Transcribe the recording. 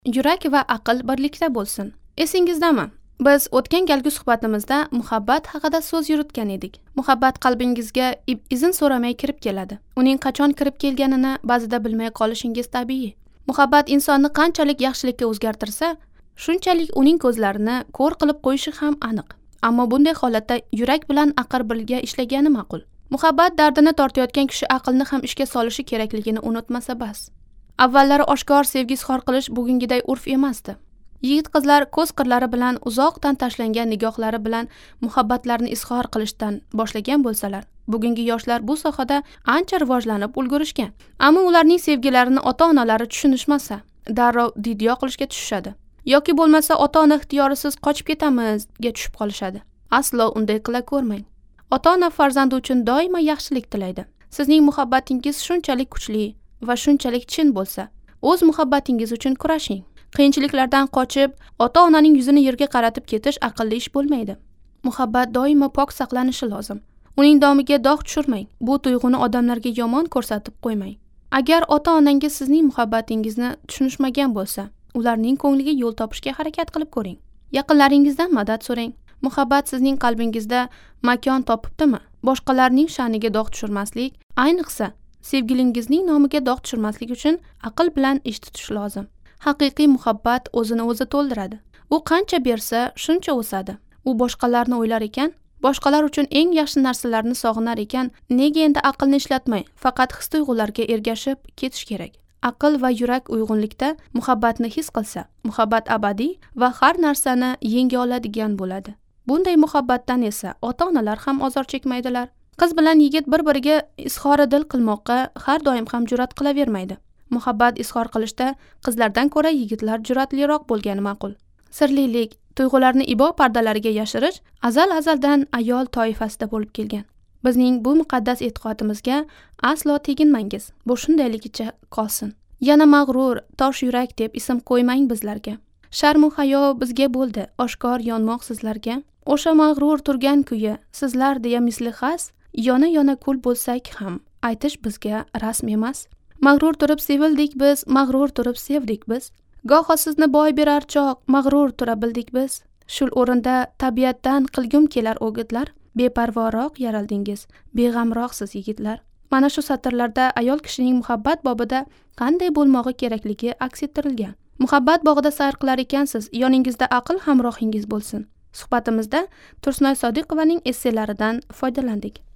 Yurak va aql birlikda bo'lsin. Esingizdami? Biz o'tgan galgi suhbatimizda muhabbat haqida so'z yuritgan edik. Muhabbat qalbingizga izn so'ramay kirib keladi. Uning qachon kirib kelganini ba'zida bilmay qolishingiz tabiiy. Muhabbat insonni qanchalik yaxshilikka o'zgartirsa, shunchalik uning ko'zlarini ko'r qilib qo'yishi ham aniq. Ammo bunday holatda yurak bilan aql birga ishlagani ma'qul. Muhabbat dardini tortayotgan kishi aqlni ham ishga solishi kerakligini unutmasa bas. Avvallari oshkor sevgi izhor qilish bugungiday urf emasdi. Yigit-qizlar ko'z qirlari bilan uzoqdan tashlangan nigohlari bilan muhabbatlarini izhor qilishdan boshlagan bo'lsalar, bugungi yoshlar bu sohada ancha rivojlanib ulgurishgan. Ammo ularning sevgilarini ota-onalari tushunishmasa, darrov didyo qilishga tushishadi. Yoki bo'lmasa ota-ona ixtiyorisiz qochib ketamizga tushib qolishadi. Aslo unday qila ko'rmang. Ota-ona farzandi uchun doimo yaxshilik tilaydi. Sizning muhabbatingiz shunchalik kuchli va shunchalik chin bo'lsa, o'z muhabbatingiz uchun kurashing. Qiyinchiliklardan qochib, ota-onaning yuzini yerga qaratib ketish aqlli ish bo'lmaydi. Muhabbat doimo pok saqlanishi lozim. Uning domiga dog' tushirmang. Bu tuyg'uni odamlarga yomon ko'rsatib qo'ymang. Agar ota-onangiz sizning muhabbatingizni tushunishmagan bo'lsa, ularning ko'ngliga yo'l topishga harakat qilib ko'ring. Yaqinlaringizdan madad so'rang. Muhabbat sizning qalbingizda makon topibdimi? Boshqalarning sha'niga dog' tushirmaslik, ayniqsa sevgilingizning nomiga dog' tushirmaslik uchun aql bilan ish tutish lozim. Haqiqiy muhabbat o'zini o'zi to'ldiradi. U qancha bersa, shuncha o'sadi. U boshqalarni o'ylar ekan, boshqalar uchun eng yaxshi narsalarni sog'inar ekan, nega endi aqlni ishlatmay, faqat his-tuyg'ularga ergashib ketish kerak? Aql va yurak uyg'unlikda muhabbatni his qilsa, muhabbat abadiy va har narsani yenga oladigan bo'ladi. Bunday muhabbatdan esa ota-onalar ham ozor chekmaydilar. Qiz bilan yigit bir-biriga izhori dil qilmoqqa har doim ham jur'at qilavermaydi. Muhabbat izhor qilishda qizlardan ko'ra yigitlar jur'atliroq bo'lgani ma'qul. Sirlilik, tuyg'ularni ibo pardalariga yashirish azal-azaldan ayol toifasida bo'lib kelgan. Bizning bu muqaddas e'tiqodimizga aslo teginmangiz. Bu shundayligicha qolsin. Yana mag'rur, tosh yurak deb ism qo'ymang bizlarga. Sharm u hayo bizga bo'ldi, oshkor yonmoq sizlarga. O'sha mag'rur turgan kuyi, sizlar deya misli xas, yona-yona kul bo'lsak ham, aytish bizga rasm emas. Mag'rur turib sevildik biz, mag'rur turib sevdik biz. Goho sizni boy berar choq, mag'rur tura bildik biz. Shul o'rinda tabiatdan qilgum kelar o'gitlar, beparvoroq yaraldingiz, beg'amroqsiz yigitlar. Mana shu satrlarda ayol kishining muhabbat bobida qanday bo'lmog'i kerakligi aks ettirilgan. Muhabbat bog'ida sayr qilar ekansiz, yoningizda aql hamrohingiz bo'lsin. Suhbatimizda Tursunoy Sodiqovaning esselaridan foydalandik.